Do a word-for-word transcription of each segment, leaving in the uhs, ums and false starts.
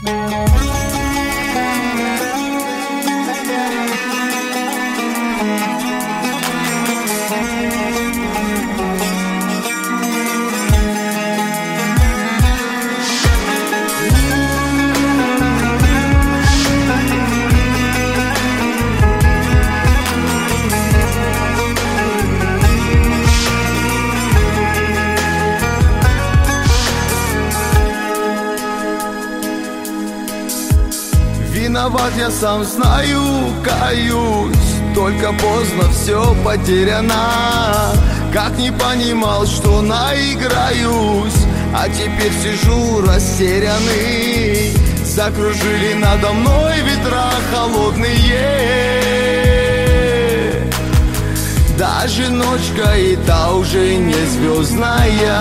Виноват я сам знаю, каюсь, только поздно все потеряно. Как не понимал, что наиграюсь, а теперь сижу растерянный. Закружили надо мной ветра холодные. Даже ночка и та уже не звездная.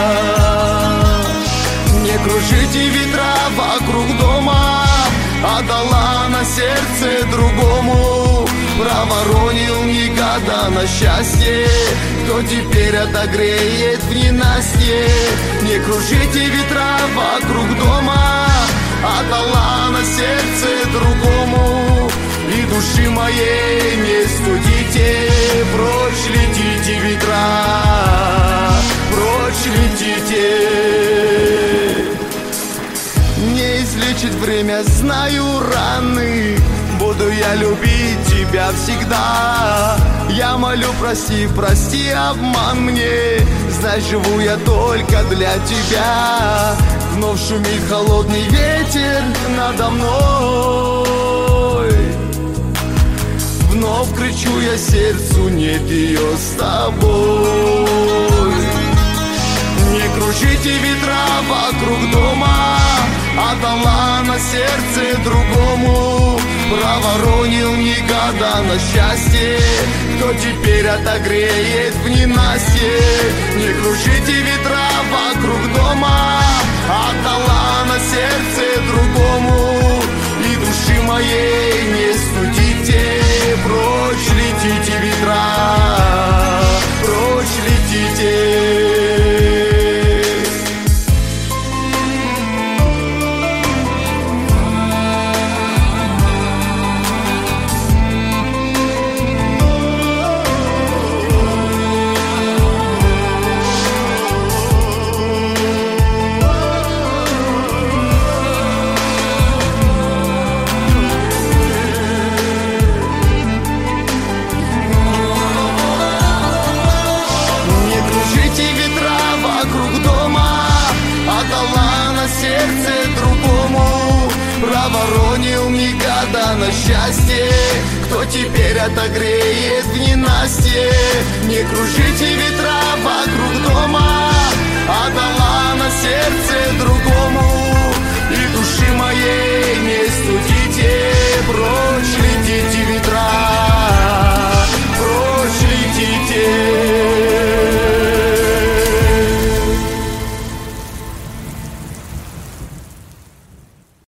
Не кружите ветра вокруг дома, отдала на сердце другому. Проворонил никогда на счастье, кто теперь отогреет в ненастье. Не кружите ветра вокруг дома, отдала на сердце другому. И души моей не студите, прочь летите ветра, прочь летите. Не излечить время, знаю раны, буду я любить тебя всегда. Я молю, прости, прости обман мне, знай, живу я только для тебя. Вновь шумит холодный ветер надо мной, вновь кричу я сердцу, нет ее с тобой. Не кружите ветра вокруг дома, отдала на сердце другому. Проворонил никогда на счастье, кто теперь отогреет в ненастье. Не кружите ветра вокруг дома, отдала на сердце другому. И души моей не студите, прочь летите ветра, прочь летите. Проворонил никогда на счастье, кто теперь отогреет в ненастье. Не кружите ветра вокруг